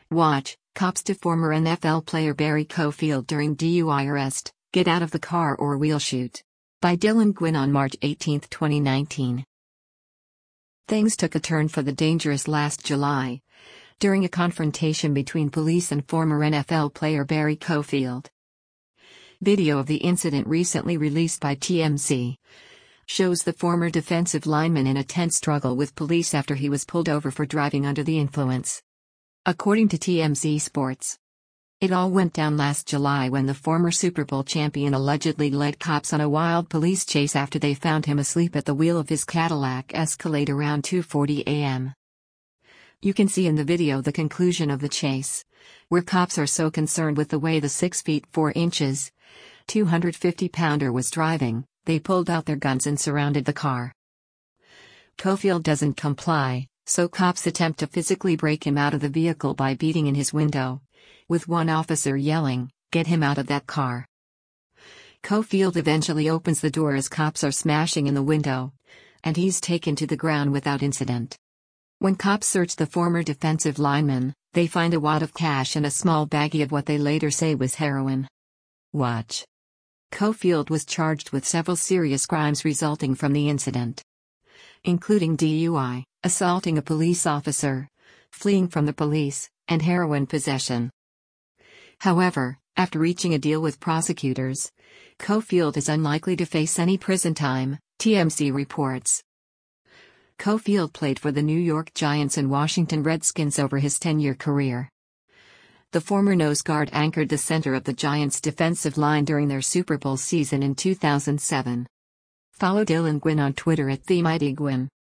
Watch, cops to former NFL player Barry Cofield during DUI arrest, get out of the car or we'll shoot. By Dylan Gwynn on March 18, 2019. Things took a turn for the dangerous last July, during a confrontation between police and former NFL player Barry Cofield. Video of the incident recently released by TMZ shows the former defensive lineman in a tense struggle with police after he was pulled over for driving under the influence. According to TMZ Sports, it all went down last July when the former Super Bowl champion allegedly led cops on a wild police chase after they found him asleep at the wheel of his Cadillac Escalade around 2:40 a.m. You can see in the video the conclusion of the chase, where cops are so concerned with the way the 6 feet 4 inches, 250-pounder was driving, they pulled out their guns and surrounded the car. Cofield doesn't comply, so cops attempt to physically break him out of the vehicle by beating in his window, with one officer yelling, "Get him out of that car." Cofield eventually opens the door as cops are smashing in the window, and he's taken to the ground without incident. When cops search the former defensive lineman, they find a wad of cash and a small baggie of what they later say was heroin. Watch. Cofield was charged with several serious crimes resulting from the incident, including DUI, assaulting a police officer, fleeing from the police, and heroin possession. However, after reaching a deal with prosecutors, Cofield is unlikely to face any prison time, TMZ reports. Cofield played for the New York Giants and Washington Redskins over his 10-year career. The former nose guard anchored the center of the Giants' defensive line during their Super Bowl season in 2007. Follow Dylan Gwynn on Twitter @TheMightyGwynn.